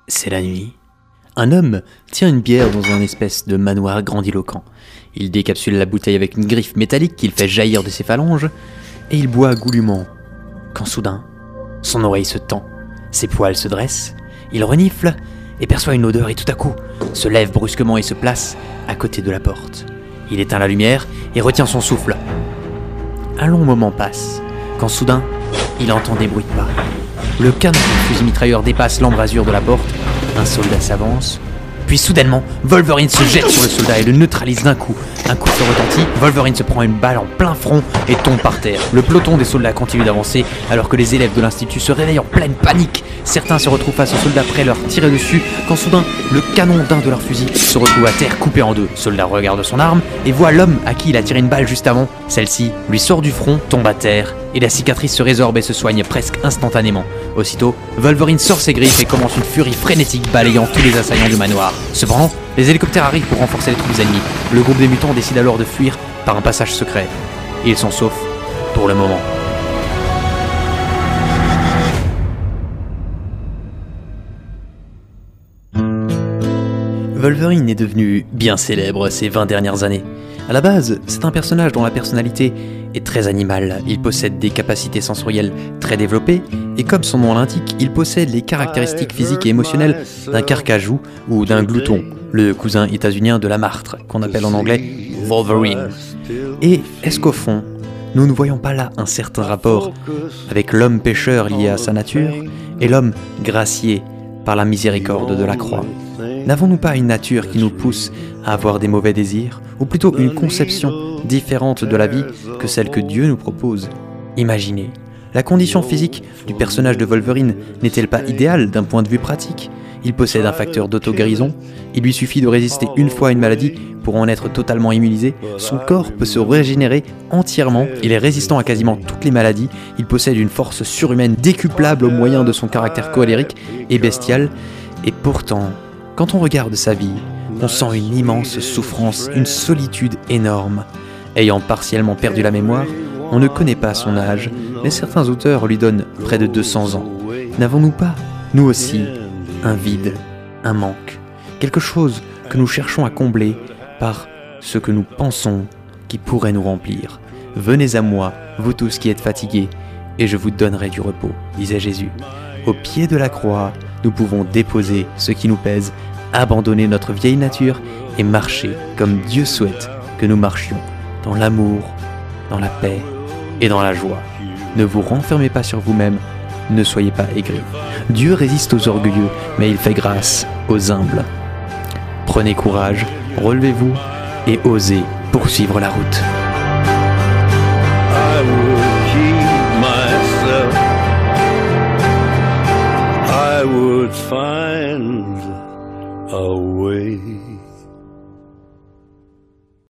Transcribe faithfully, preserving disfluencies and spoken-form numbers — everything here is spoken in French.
C'est la nuit. Un homme tient une bière dans un espèce de manoir grandiloquent. Il décapsule la bouteille avec une griffe métallique qu'il fait jaillir de ses phalanges, et il boit goulûment. Quand soudain, son oreille se tend, ses poils se dressent, il renifle et perçoit une odeur et tout à coup, se lève brusquement et se place à côté de la porte. Il éteint la lumière et retient son souffle. Un long moment passe, quand soudain, il entend des bruits de pas. Le canon du fusil mitrailleur dépasse l'embrasure de la porte, un soldat s'avance, puis soudainement, Wolverine se jette sur le soldat et le neutralise d'un coup. Un coup se retentit, Wolverine se prend une balle en plein front et tombe par terre. Le peloton des soldats continue d'avancer alors que les élèves de l'institut se réveillent en pleine panique. Certains se retrouvent face aux soldats prêts à leur tirer dessus quand soudain, le canon d'un de leurs fusils se retrouve à terre coupé en deux. Le soldat regarde son arme et voit l'homme à qui il a tiré une balle juste avant. Celle-ci lui sort du front, tombe à terre et la cicatrice se résorbe et se soigne presque instantanément. Aussitôt, Wolverine sort ses griffes et commence une furie frénétique balayant tous les assaillants du manoir. Cependant, les hélicoptères arrivent pour renforcer les troupes ennemies. Le groupe des mutants décide alors de fuir par un passage secret. Ils sont saufs pour le moment. Wolverine est devenu bien célèbre ces vingt dernières années. À la base, c'est un personnage dont la personnalité est très animale. Il possède des capacités sensorielles très développées et comme son nom l'indique, il possède les caractéristiques physiques et émotionnelles d'un carcajou ou d'un glouton, le cousin états-unien de la martre, qu'on appelle en anglais Wolverine. Et est-ce qu'au fond, nous ne voyons pas là un certain rapport avec l'homme pécheur lié à sa nature et l'homme gracié par la miséricorde de la croix? N'avons-nous pas une nature qui nous pousse à avoir des mauvais désirs, ou plutôt une conception différente de la vie que celle que Dieu nous propose? Imaginez, la condition physique du personnage de Wolverine n'est-elle pas idéale d'un point de vue pratique? Il possède un facteur d'auto-guérison, il lui suffit de résister une fois à une maladie pour en être totalement immunisé, son corps peut se régénérer entièrement, il est résistant à quasiment toutes les maladies, il possède une force surhumaine décuplable au moyen de son caractère colérique et bestial, et pourtant, quand on regarde sa vie, on sent une immense souffrance, une solitude énorme. Ayant partiellement perdu la mémoire, on ne connaît pas son âge, mais certains auteurs lui donnent près de deux cents ans. N'avons-nous pas, nous aussi, un vide, un manque, quelque chose que nous cherchons à combler par ce que nous pensons qui pourrait nous remplir? Venez à moi, vous tous qui êtes fatigués, et je vous donnerai du repos, disait Jésus. Au pied de la croix, nous pouvons déposer ce qui nous pèse, abandonner notre vieille nature et marcher comme Dieu souhaite que nous marchions, dans l'amour, dans la paix et dans la joie. Ne vous renfermez pas sur vous-même, ne soyez pas aigris. Dieu résiste aux orgueilleux, mais il fait grâce aux humbles. Prenez courage, relevez-vous et osez poursuivre la route. I would keep myself. I would find a way.